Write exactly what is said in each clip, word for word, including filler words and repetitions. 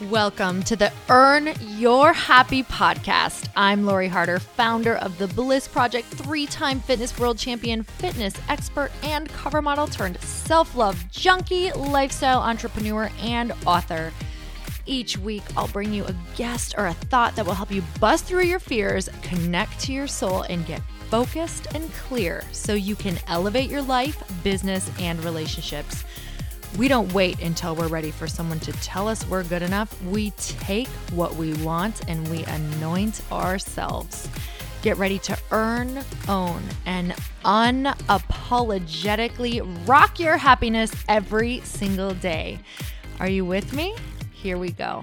Welcome to the Earn Your Happy podcast. I'm Lori Harder, founder of the Bliss Project, three-time fitness world champion, fitness expert, and cover model turned self-love junkie, lifestyle entrepreneur, and author. Each week, I'll bring you a guest or a thought that will help you bust through your fears, connect to your soul, and get focused and clear so you can elevate your life, business, and relationships. We don't wait until we're ready for someone to tell us we're good enough. We take what we want and we anoint ourselves. Get ready to earn, own, and unapologetically rock your happiness every single day. Are you with me? Here we go.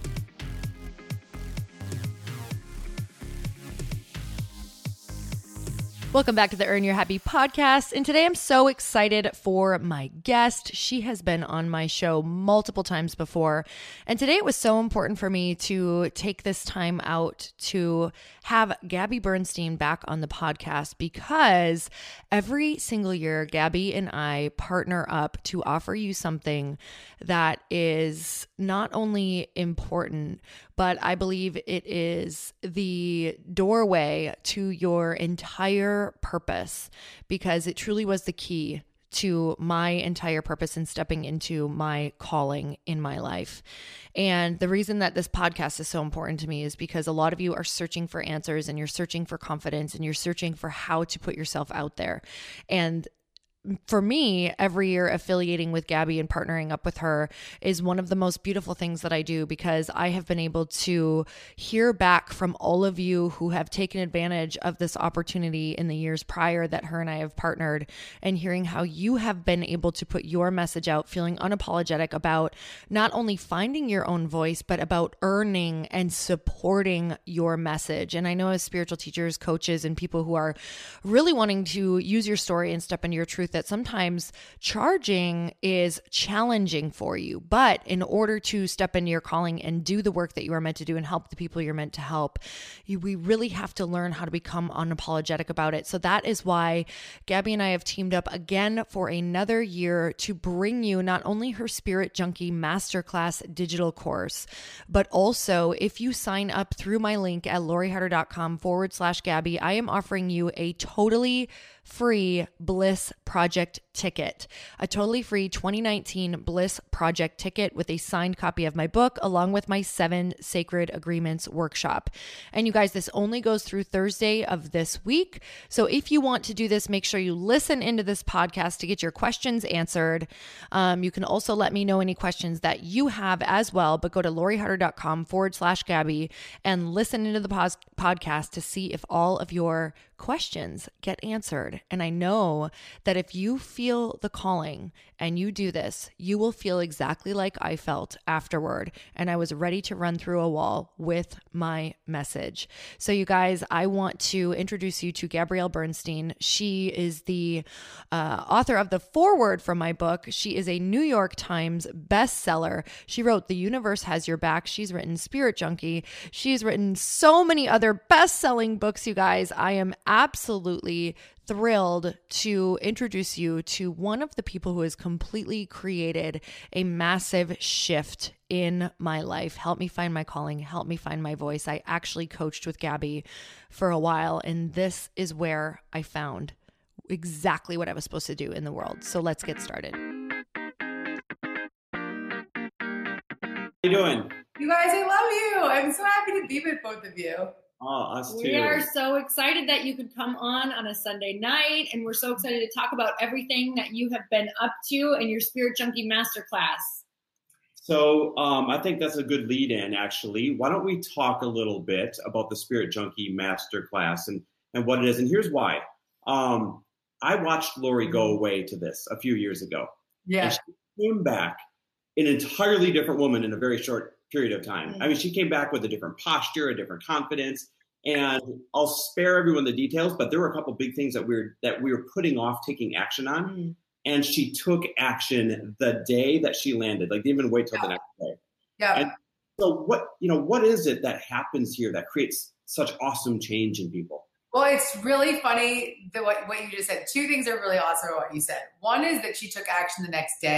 Welcome back to the Earn Your Happy podcast. And today I'm so excited for my guest. She has been on my show multiple times before. And today it was so important for me to take this time out to have Gabby Bernstein back on the podcast because every single year, Gabby and I partner up to offer you something that is not only important, but I believe it is the doorway to your entire purpose, because it truly was the key to my entire purpose in stepping into my calling in my life. And the reason that this podcast is so important to me is because a lot of you are searching for answers and you're searching for confidence and you're searching for how to put yourself out there. And for me, every year affiliating with Gabby and partnering up with her is one of the most beautiful things that I do, because I have been able to hear back from all of you who have taken advantage of this opportunity in the years prior that her and I have partnered, and hearing how you have been able to put your message out, feeling unapologetic about not only finding your own voice, but about earning and supporting your message. And I know as spiritual teachers, coaches, and people who are really wanting to use your story and step into your truth, that sometimes charging is challenging for you. But in order to step into your calling and do the work that you are meant to do and help the people you're meant to help, you, we really have to learn how to become unapologetic about it. So that is why Gabby and I have teamed up again for another year to bring you not only her Spirit Junkie Masterclass digital course, but also if you sign up through my link at loriharder.com forward slash Gabby, I am offering you a totally free Bliss Project ticket, a totally free twenty nineteen Bliss Project ticket with a signed copy of my book, along with my seven sacred agreements workshop. And you guys, this only goes through Thursday of this week. So if you want to do this, make sure you listen into this podcast to get your questions answered. Um, you can also let me know any questions that you have as well, but go to loriharder.com forward slash Gabby and listen into the pos- podcast to see if all of your questions get answered. And I know that if you feel the calling and you do this, you will feel exactly like I felt afterward. And I was ready to run through a wall with my message. So you guys, I want to introduce you to Gabrielle Bernstein. She is the uh, author of the foreword from my book. She is a New York Times bestseller. She wrote The Universe Has Your Back. She's written Spirit Junkie. She's written so many other best-selling books, you guys. I am absolutely thrilled to introduce you to one of the people who has completely created a massive shift in my life. Help me find my calling. Help me find my voice. I actually coached with Gabby for a while, and this is where I found exactly what I was supposed to do in the world. So let's get started. How you doing? You guys, I love you. I'm so happy to be with both of you. Oh, us too. We are so excited that you could come on on a Sunday night, and we're so excited to talk about everything that you have been up to in your Spirit Junkie Masterclass. So um, I think that's a good lead in, actually. Why don't we talk a little bit about the Spirit Junkie Masterclass and, and what it is? And here's why. Um, I watched Lori go away to this a few years ago. Yeah. And she came back an entirely different woman in a very short period of time. Mm-hmm. I mean, she came back with a different posture, a different confidence. And I'll spare everyone the details, but there were a couple big things that we were that we were putting off taking action on. Mm-hmm. And she took action the day that she landed. Like, didn't even wait till yeah. the next day. Yeah. And so what, you know, what is it that happens here that creates such awesome change in people? Well, it's really funny that what, what you just said. Two things are really awesome about what you said. One is that she took action the next day.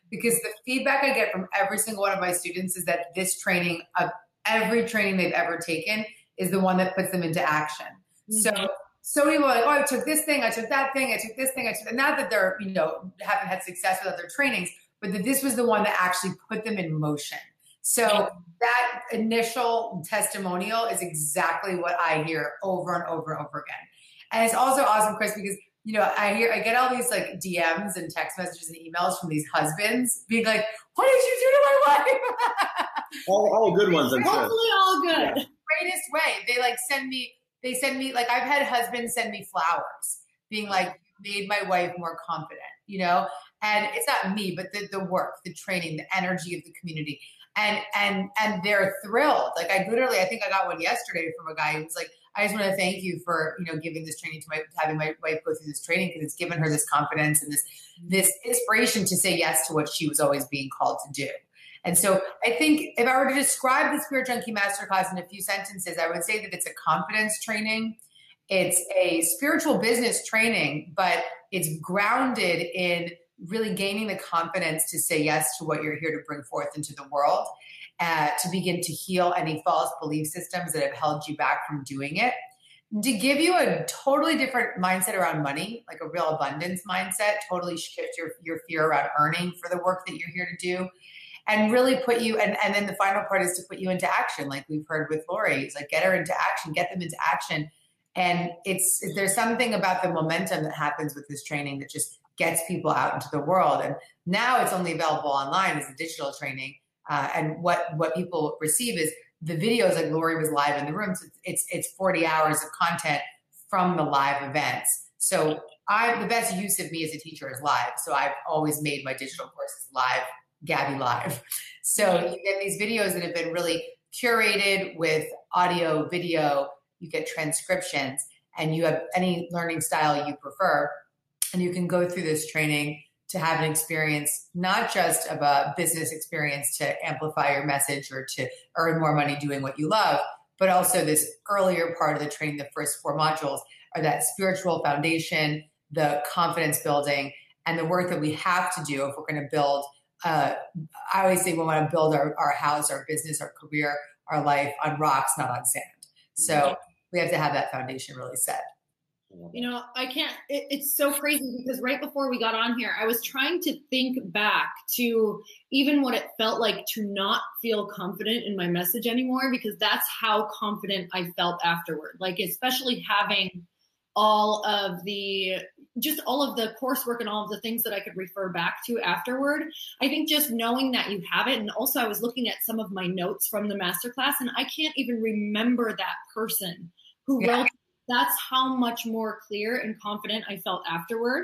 because the feedback I get from every single one of my students is that this training, of every training they've ever taken, is the one that puts them into action. Mm-hmm. So, so many people are like, oh, I took this thing, I took that thing, I took this thing, I took, not that they're, you know, haven't had success with other trainings, but that this was the one that actually put them in motion. So that initial testimonial is exactly what I hear over and over and over again. And it's also awesome, Chris, because, you know, I hear, I get all these like D Ms and text messages and emails from these husbands being like, what did you do to my wife? all, all good ones, I'm sure. Hopefully all good. Yeah. Greatest way. They like send me, they send me, like I've had husbands send me flowers being like, made my wife more confident, you know? And it's not me, but the, the work, the training, the energy of the community. And, and, and they're thrilled. Like I literally, I think I got one yesterday from a guy who was like, I just want to thank you for, you know, giving this training to my, having my wife go through this training, because it's given her this confidence and this, this inspiration to say yes to what she was always being called to do. And so I think if I were to describe the Spirit Junkie Masterclass in a few sentences, I would say that it's a confidence training. It's a spiritual business training, but it's grounded in really gaining the confidence to say yes to what you're here to bring forth into the world, uh, to begin to heal any false belief systems that have held you back from doing it, to give you a totally different mindset around money, like a real abundance mindset, totally shift your, your fear around earning for the work that you're here to do, and really put you, and, and then the final part is to put you into action, like we've heard with Lori. It's like, get her into action, get them into action. And it's, there's something about the momentum that happens with this training that just gets people out into the world. And now it's only available online as a digital training. Uh, and what, what people receive is the videos, like Lori was live in the room. So it's, it's forty hours of content from the live events. So I, the best use of me as a teacher is live. So I've always made my digital courses live, Gabby Live. So you get these videos that have been really curated with audio, video, you get transcriptions, and you have any learning style you prefer. And you can go through this training to have an experience, not just of a business experience to amplify your message or to earn more money doing what you love, but also this earlier part of the training, the first four modules, are that spiritual foundation, the confidence building, and the work that we have to do if we're going to build. Uh, I always say we want to build our, our house, our business, our career, our life on rocks, not on sand. So we have to have that foundation really set. You know, I can't, it, it's so crazy because right before we got on here, I was trying to think back to even what it felt like to not feel confident in my message anymore, because that's how confident I felt afterward. Like, especially having all of the, just all of the coursework and all of the things that I could refer back to afterward. I think just knowing that you have it. And also I was looking at some of my notes from the masterclass and I can't even remember that person who yeah. wrote. That's how much more clear and confident I felt afterward.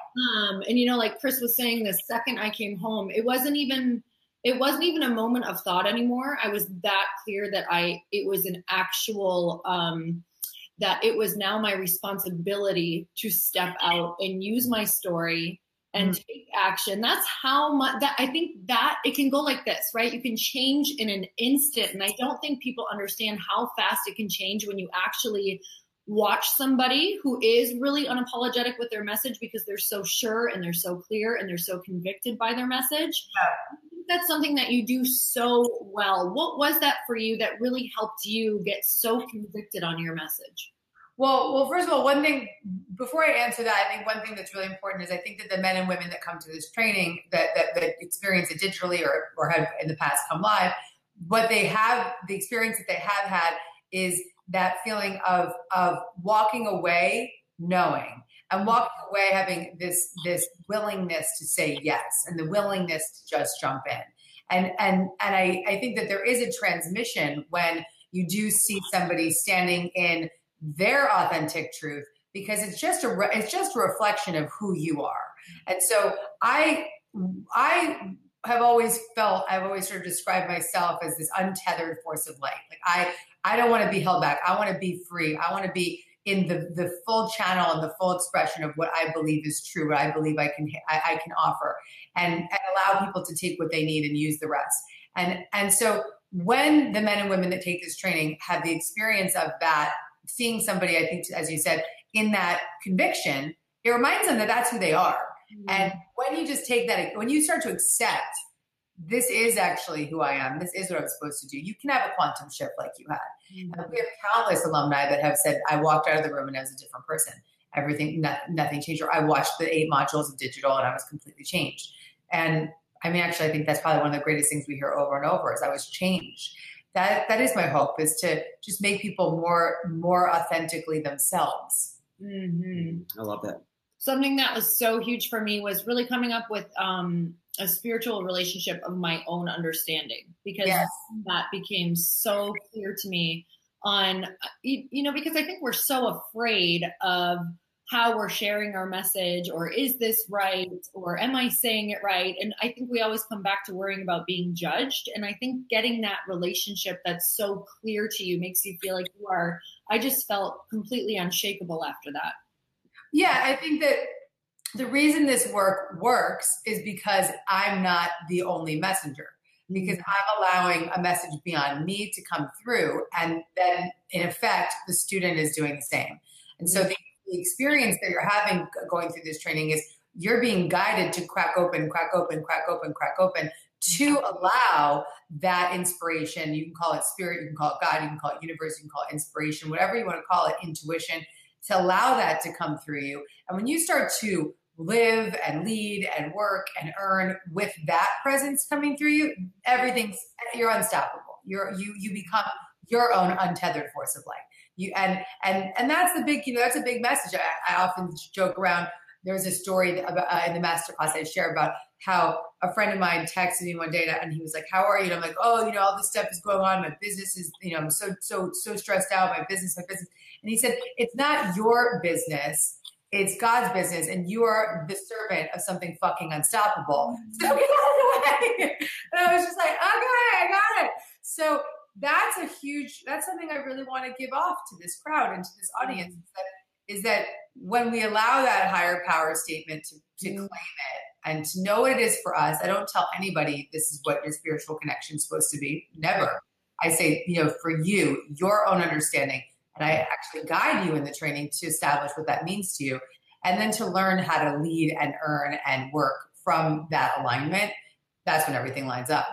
Um, and, you know, like Chris was saying, the second I came home, it wasn't even, it wasn't even a moment of thought anymore. I was that clear that I, it was an actual, um, that it was now my responsibility to step out and use my story and mm-hmm. take action. That's how much that I think that it can go like this, right? You can change in an instant. And I don't think people understand how fast it can change when you actually watch somebody who is really unapologetic with their message because they're so sure and they're so clear and they're so convicted by their message. Yeah. I think that's something that you do so well. What was that for you that really helped you get so convicted on your message? Well, well, first of all, one thing, before I answer that, I think one thing that's really important is I think that the men and women that come to this training that, that, that experience it digitally or, or have in the past come live, what they have, the experience that they have had is that feeling of of walking away knowing and walking away having this this willingness to say yes and the willingness to just jump in. And and and I, I think that there is a transmission when you do see somebody standing in their authentic truth, because it's just a re- it's just a reflection of who you are. And so I I have always felt, I've always sort of described myself as this untethered force of light. Like I I don't want to be held back. I want to be free. I want to be in the, the full channel and the full expression of what I believe is true, what I believe I can I, I can offer, and, and allow people to take what they need and use the rest. And and so when the men and women that take this training have the experience of that, seeing somebody, I think, as you said, in that conviction, it reminds them that that's who they are. Mm-hmm. And when you just take that, when you start to accept, this is actually who I am, this is what I'm supposed to do, you can have a quantum shift like you had. Mm-hmm. And we have countless alumni that have said, I walked out of the room and I was a different person. Everything, no, nothing changed. Or I watched the eight modules of digital and I was completely changed. And I mean, actually, I think that's probably one of the greatest things we hear over and over is I was changed. That that is my hope, is to just make people more more authentically themselves. Mm-hmm. I love that. Something that was so huge for me was really coming up with um, a spiritual relationship of my own understanding, because yes. that became so clear to me on, you, you know, because I think we're so afraid of how we're sharing our message, or is this right? Or am I saying it right? And I think we always come back to worrying about being judged. And I think getting that relationship that's so clear to you makes you feel like you are, I just felt completely unshakable after that. Yeah, I think that the reason this work works is because I'm not the only messenger, because I'm allowing a message beyond me to come through. And then in effect, the student is doing the same. And so the The experience that you're having going through this training is you're being guided to crack open, crack open, crack open, crack open to allow that inspiration. You can call it spirit, you can call it God, you can call it universe, you can call it inspiration, whatever you want to call it, intuition, to allow that to come through you. And when you start to live and lead and work and earn with that presence coming through you, everything's, you're unstoppable. You're, you, you become your own untethered force of light. You, and and and that's the big, you know, that's a big message. I, I often joke around. There was a story about, uh, in the masterclass I share about how a friend of mine texted me one day and he was like, "How are you?" And I'm like, "Oh, you know, all this stuff is going on. My business is, you know, I'm so so so stressed out. My business, my business." And he said, "It's not your business. It's God's business, and you are the servant of something fucking unstoppable. So get out of the way." And I was just like, "Okay, I got it." So that's a huge, that's something I really want to give off to this crowd and to this audience, is that, is that when we allow that higher power statement to, to claim it and to know what it is for us, I don't tell anybody this is what your spiritual connection is supposed to be. Never. I say, you know, for you, your own understanding. And I actually guide you in the training to establish what that means to you. And then to learn how to lead and earn and work from that alignment. That's when everything lines up.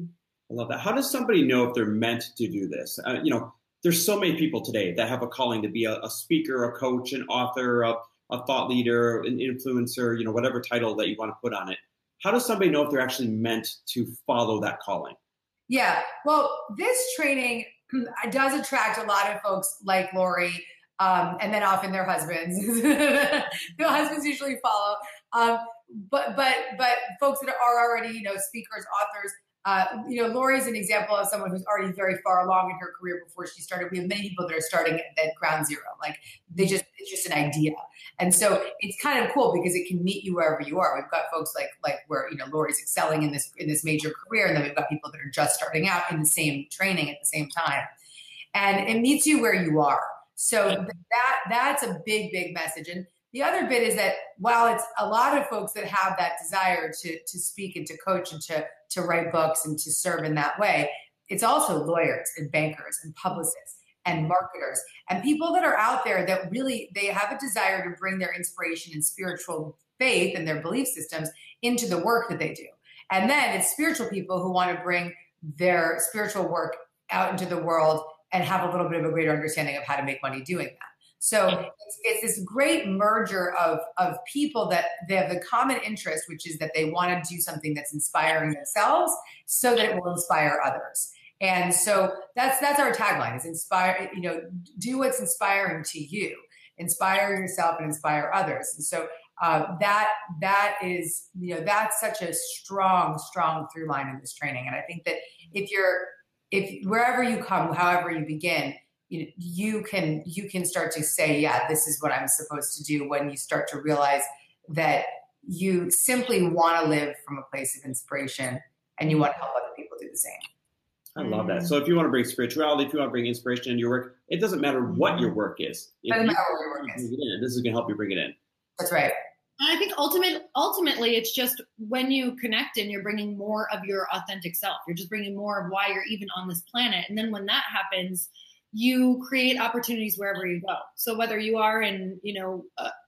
I love that. How does somebody know if they're meant to do this? Uh, you know, there's so many people today that have a calling to be a, a speaker, a coach, an author, a, a thought leader, an influencer, you know, whatever title that you want to put on it. How does somebody know if they're actually meant to follow that calling? Yeah, well, this training does attract a lot of folks like Lori, um, and then often their husbands. Their husbands usually follow. Um, but but but folks that are already, you know, speakers, authors. Uh, you know, Lori's an example of someone who's already very far along in her career before she started. We have many people that are starting at, at ground zero. Like they just, it's just an idea. And so it's kind of cool because it can meet you wherever you are. We've got folks like, like where, you know, Lori's excelling in this, in this major career. And then we've got people that are just starting out in the same training at the same time. And it meets you where you are. So that, that's a big, big message. And the other bit is that while it's a lot of folks that have that desire to, to speak and to coach and to, to write books and to serve in that way, it's also lawyers and bankers and publicists and marketers and people that are out there that really, they have a desire to bring their inspiration and spiritual faith and their belief systems into the work that they do. And then it's spiritual people who want to bring their spiritual work out into the world and have a little bit of a greater understanding of how to make money doing that. So it's, it's this great merger of, of people that they have the common interest, which is that they want to do something that's inspiring themselves so that it will inspire others. And so that's that's our tagline, is inspire, you know, do what's inspiring to you, inspire yourself and inspire others. And so uh, that that is, you know, that's such a strong, strong through line in this training. And I think that if you're, if wherever you come, however you begin, You, you can you can start to say, yeah, this is what I'm supposed to do, when you start to realize that you simply want to live from a place of inspiration and you want to help other people do the same. I love that. So if you want to bring spirituality, if you want to bring inspiration into your work, it doesn't matter what your work is. It doesn't matter what your work is. In, this is going to help you bring it in. That's right. And I think ultimate, ultimately, it's just when you connect and you're bringing more of your authentic self. You're just bringing more of why you're even on this planet. And then when that happens, you create opportunities wherever you go. So whether you are in, you know, uh,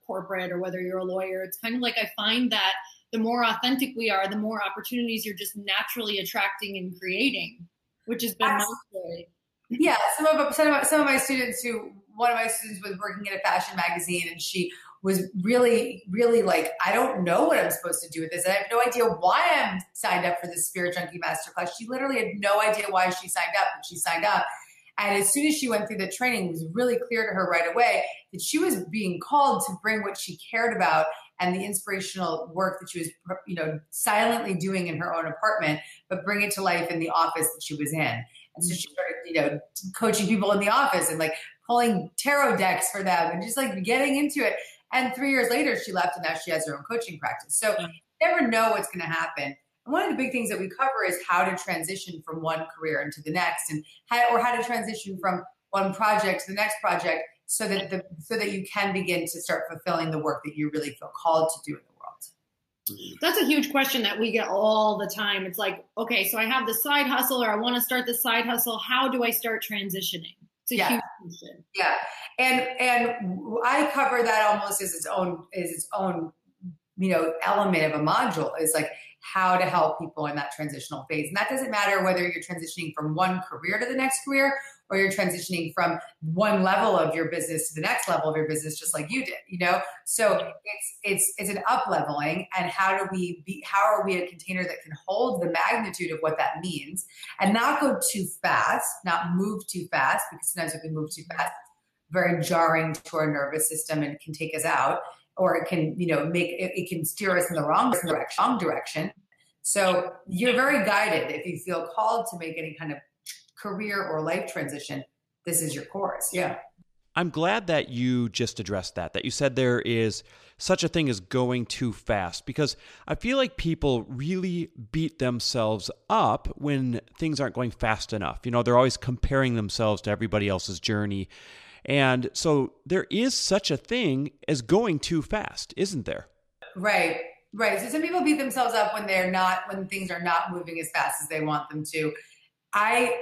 corporate or whether you're a lawyer. It's kind of like I find that the more authentic we are, the more opportunities you're just naturally attracting and creating, which has been my story. Yeah, some of some of some of my students who one of my students was working at a fashion magazine, and she was really, really like, I don't know what I'm supposed to do with this. And I have no idea why I'm signed up for this Spirit Junkie Masterclass. She literally had no idea why she signed up, but she signed up. And as soon as she went through the training, it was really clear to her right away that she was being called to bring what she cared about and the inspirational work that she was, you know, silently doing in her own apartment, but bring it to life in the office that she was in. And so she started, you know, coaching people in the office and like pulling tarot decks for them and just like getting into it. And three years later, she left and now she has her own coaching practice. So you never know what's going to happen. And one of the big things that we cover is how to transition from one career into the next, and how, or how to transition from one project to the next project, so that the so that you can begin to start fulfilling the work that you really feel called to do in the world. That's a huge question that we get all the time. It's like, okay, so I have this side hustle, or I want to start this side hustle. How do I start transitioning? It's a yeah. huge question. Yeah, and and I cover that almost as its own as its own, you know, element of a module, is like how to help people in that transitional phase. And that doesn't matter whether you're transitioning from one career to the next career, or you're transitioning from one level of your business to the next level of your business, just like you did, you know? So it's, it's, it's an up leveling, and how do we be, how are we a container that can hold the magnitude of what that means and not go too fast, not move too fast, because sometimes if we move too fast, it's very jarring to our nervous system and it can take us out. Or it can, you know, make it, it can steer us in the wrong direction, wrong direction. So you're very guided. If you feel called to make any kind of career or life transition, this is your course. Yeah. I'm glad that you just addressed that, that you said there is such a thing as going too fast, because I feel like people really beat themselves up when things aren't going fast enough. You know, they're always comparing themselves to everybody else's journey. And so there is such a thing as going too fast, isn't there? Right, right. So some people beat themselves up when they're not, when things are not moving as fast as they want them to. I,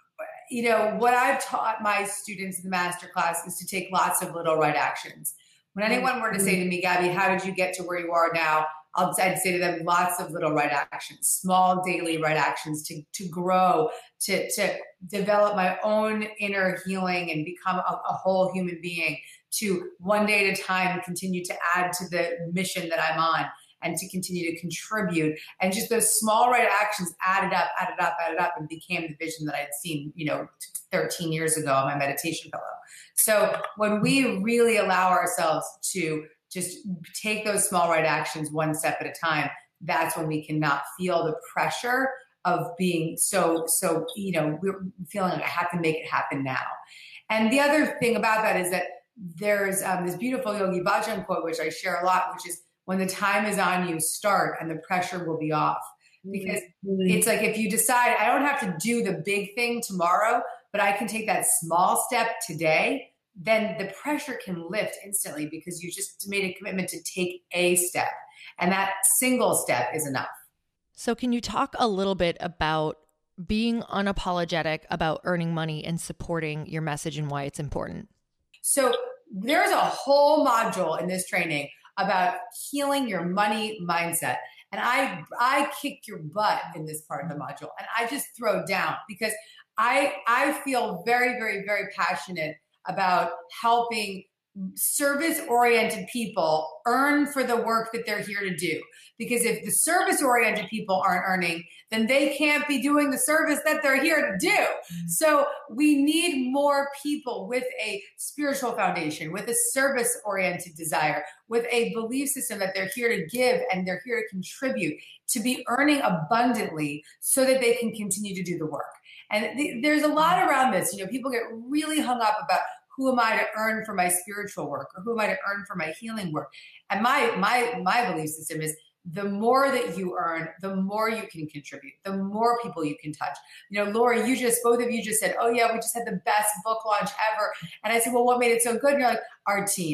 you know, what I've taught my students in the masterclass is to take lots of little right actions. When anyone were to say to me, Gabby, how did you get to where you are now? I'll, I'd say to them, lots of little right actions, small daily right actions to, to grow, to, to develop my own inner healing and become a, a whole human being, to one day at a time continue to add to the mission that I'm on and to continue to contribute. And just those small right actions added up, added up, added up, and became the vision that I'd seen, you know, thirteen years ago on my meditation pillow. So when we really allow ourselves to just take those small right actions one step at a time, that's when we cannot feel the pressure of being so, so, you know, we're feeling like I have to make it happen now. And the other thing about that is that there's um, this beautiful Yogi Bhajan quote, which I share a lot, which is, when the time is on you, start, and the pressure will be off. Because mm-hmm. it's like, if you decide, I don't have to do the big thing tomorrow, but I can take that small step today, then the pressure can lift instantly, because you just made a commitment to take a step. And that single step is enough. So can you talk a little bit about being unapologetic about earning money and supporting your message and why it's important? So there's a whole module in this training about healing your money mindset. And I I kick your butt in this part of the module. And I just throw down, because I I feel very, very, very passionate about helping service-oriented people earn for the work that they're here to do. Because if the service-oriented people aren't earning, then they can't be doing the service that they're here to do. So we need more people with a spiritual foundation, with a service-oriented desire, with a belief system that they're here to give and they're here to contribute, to be earning abundantly so that they can continue to do the work. And th- there's a lot around this. You know, people get really hung up about, who am I to earn for my spiritual work, or who am I to earn for my healing work? And my my my belief system is, the more that you earn, the more you can contribute, the more people you can touch. You know, Lori, you just, both of you just said, oh yeah, we just had the best book launch ever. And I said, well, what made it so good? And you're like, our team.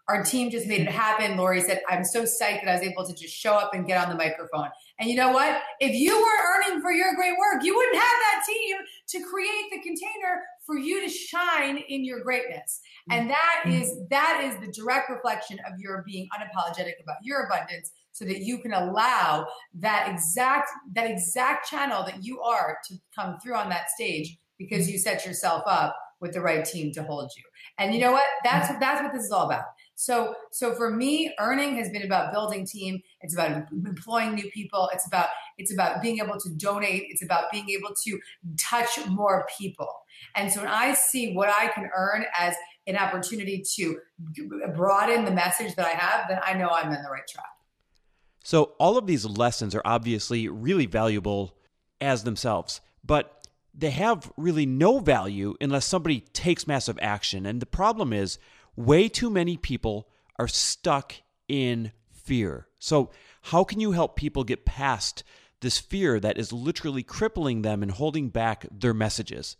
Our team just made it happen. Lori said, I'm so psyched that I was able to just show up and get on the microphone. And you know what? If you weren't earning for your great work, you wouldn't have that team to create the container for you to shine in your greatness. And that is, that is the direct reflection of your being unapologetic about your abundance, so that you can allow that exact, that exact channel that you are to come through on that stage, because you set yourself up with the right team to hold you. And you know what? That's what, that's what this is all about. So, so for me, earning has been about building team. It's about employing new people. It's about, it's about being able to donate. It's about being able to touch more people. And so when I see what I can earn as an opportunity to broaden the message that I have, then I know I'm in the right track. So all of these lessons are obviously really valuable as themselves, but they have really no value unless somebody takes massive action. And the problem is way too many people are stuck in fear. So how can you help people get past this fear that is literally crippling them and holding back their messages?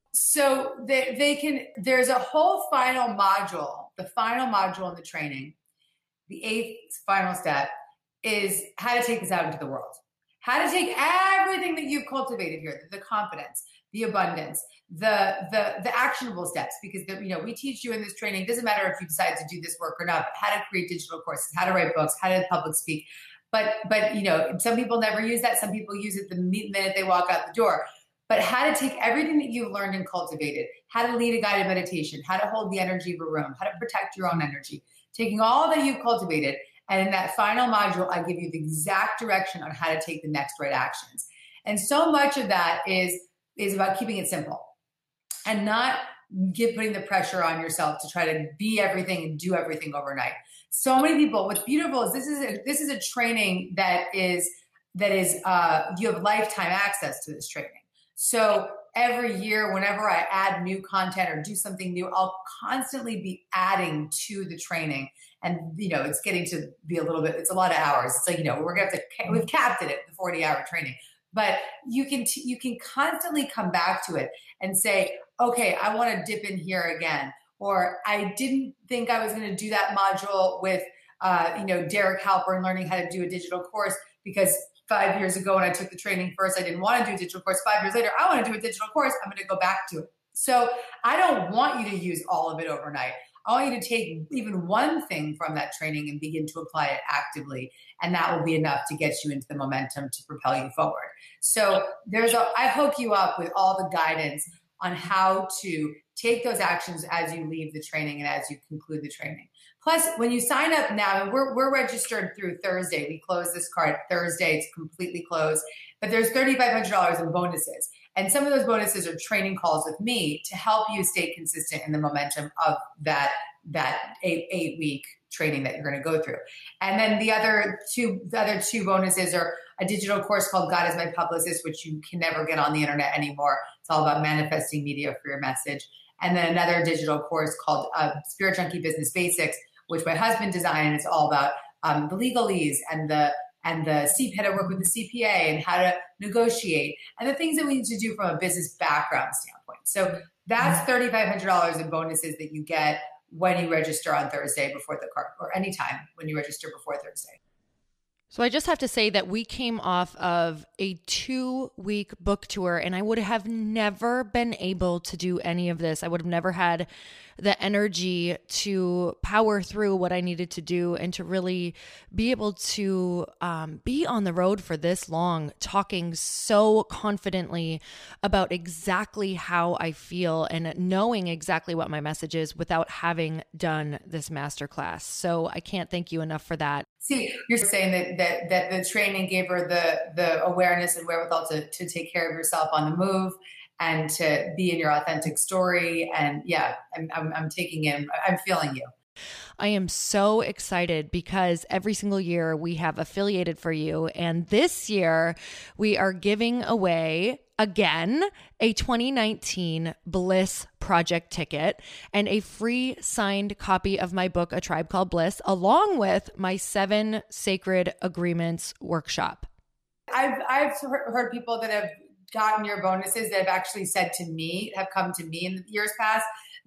So they, they can, there's a whole final module, the final module in the training, the eighth final step is how to take this out into the world. How to take everything that you've cultivated here, the confidence, the abundance, the the the actionable steps, because the, you know, we teach you in this training, it doesn't matter if you decide to do this work or not, but how to create digital courses, how to write books, how to public speak. But but you know, some people never use that. Some people use it the minute they walk out the door. But how to take everything that you've learned and cultivated, how to lead a guided meditation, how to hold the energy of a room, how to protect your own energy, taking all that you've cultivated. And in that final module, I give you the exact direction on how to take the next right actions. And so much of that is, is about keeping it simple and not give, putting the pressure on yourself to try to be everything and do everything overnight. So many people, what's beautiful is this is a, this is a training that is, that is uh, you have lifetime access to this training. So every year, whenever I add new content or do something new, I'll constantly be adding to the training. And, you know, it's getting to be a little bit, it's a lot of hours. It's like, you know, we're going to have to, we've capped it at the forty hour training, but you can, t- you can constantly come back to it and say, okay, I want to dip in here again. Or I didn't think I was going to do that module with, uh, you know, Derek Halpern learning how to do a digital course, because five years ago when I took the training first, I didn't want to do a digital course. Five years later, I want to do a digital course. I'm going to go back to it. So I don't want you to use all of it overnight. I want you to take even one thing from that training and begin to apply it actively. And that will be enough to get you into the momentum to propel you forward. So there's a, I hook you up with all the guidance on how to take those actions as you leave the training and as you conclude the training. Plus, when you sign up now, and we're, we're registered through Thursday. We close this card Thursday. It's completely closed. But there's three thousand five hundred dollars in bonuses. And some of those bonuses are training calls with me to help you stay consistent in the momentum of that, that eight, eight week training that you're going to go through. And then the other two, the other two bonuses are a digital course called God is My Publicist, which you can never get on the internet anymore. It's all about manifesting media for your message. And then another digital course called uh, Spirit Junkie Business Basics, which my husband designed. And it's all about um, the legalese and the and the C P A, how to work with the C P A and how to negotiate and the things that we need to do from a business background standpoint. So that's three thousand five hundred dollars in bonuses that you get when you register on Thursday before the card, or anytime when you register before Thursday. So I just have to say that we came off of a two-week book tour, and I would have never been able to do any of this. I would have never had the energy to power through what I needed to do and to really be able to um, be on the road for this long, talking so confidently about exactly how I feel and knowing exactly what my message is without having done this masterclass. So I can't thank you enough for that. See, you're saying that that that the training gave her the the awareness and wherewithal to to take care of yourself on the move and to be in your authentic story. And yeah, I'm I'm, I'm taking in, I'm feeling you. I am so excited because every single year we have affiliated for you. And this year we are giving away again a twenty nineteen Bliss Project ticket and a free signed copy of my book, A Tribe Called Bliss, along with my seven sacred agreements workshop. I've, I've heard people that have gotten your bonuses that have actually said to me, have come to me in the years past,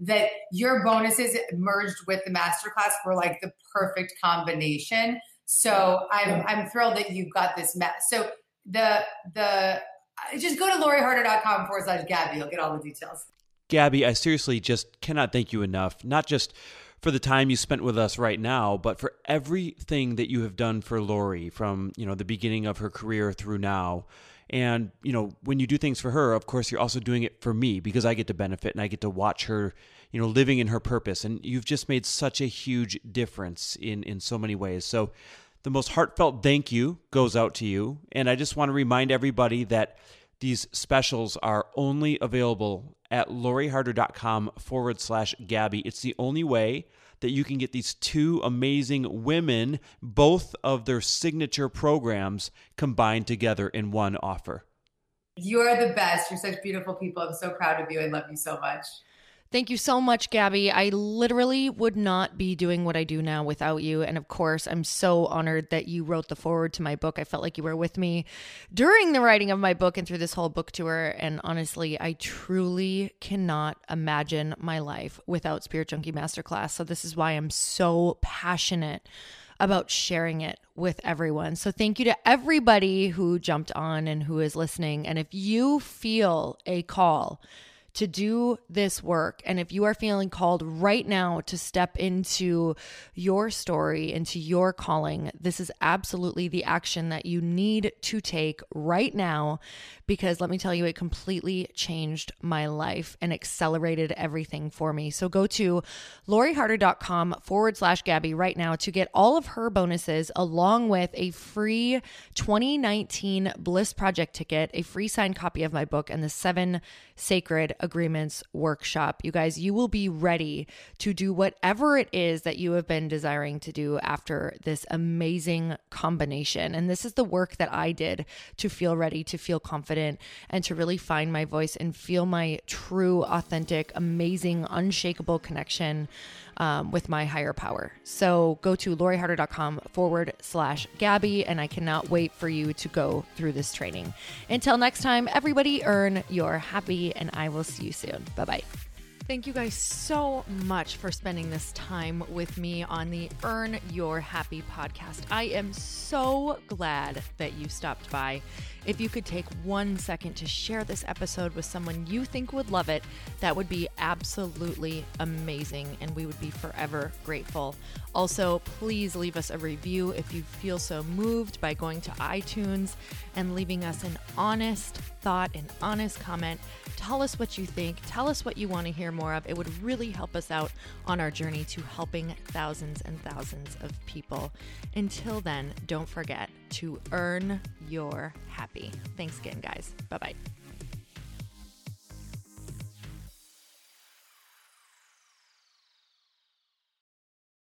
that your bonuses merged with the masterclass were like the perfect combination. So I'm I'm thrilled that you've got this mess. So the the just go to loriharder.com forward slash Gabby. You'll get all the details. Gabby, I seriously just cannot thank you enough, not just for the time you spent with us right now, but for everything that you have done for Lori from, you know, the beginning of her career through now. And, you know, when you do things for her, of course, you're also doing it for me because I get to benefit and I get to watch her, you know, living in her purpose. And you've just made such a huge difference in, in so many ways. So the most heartfelt thank you goes out to you. And I just want to remind everybody that these specials are only available at loriharder.com forward slash Gabby. It's the only way that you can get these two amazing women, both of their signature programs combined together in one offer. You're the best. You're such beautiful people. I'm so proud of you. I love you so much. Thank you so much, Gabby. I literally would not be doing what I do now without you. And of course, I'm so honored that you wrote the foreword to my book. I felt like you were with me during the writing of my book and through this whole book tour. And honestly, I truly cannot imagine my life without Spirit Junkie Masterclass. So this is why I'm so passionate about sharing it with everyone. So thank you to everybody who jumped on and who is listening. And if you feel a call to do this work, and if you are feeling called right now to step into your story, into your calling, this is absolutely the action that you need to take right now, because let me tell you, it completely changed my life and accelerated everything for me. So go to loriharder.com forward slash Gabby right now to get all of her bonuses, along with a free twenty nineteen Bliss Project ticket, a free signed copy of my book, and the seven sacred agreements workshop. You guys, you will be ready to do whatever it is that you have been desiring to do after this amazing combination. And this is the work that I did to feel ready, to feel confident, and to really find my voice and feel my true, authentic, amazing, unshakable connection um, with my higher power. So go to loriharder.com forward slash Gabby, and I cannot wait for you to go through this training. Until next time, everybody earn your happy, and I will see you soon. Bye-bye. Thank you guys so much for spending this time with me on the Earn Your Happy podcast. I am so glad that you stopped by. If you could take one second to share this episode with someone you think would love it, that would be absolutely amazing, and we would be forever grateful. Also, please leave us a review if you feel so moved by going to iTunes and leaving us an honest thought, an honest comment. Tell us what you think. Tell us what you want to hear more of. It would really help us out on our journey to helping thousands and thousands of people. Until then, don't forget to earn your happy. Thanks again, guys. Bye-bye.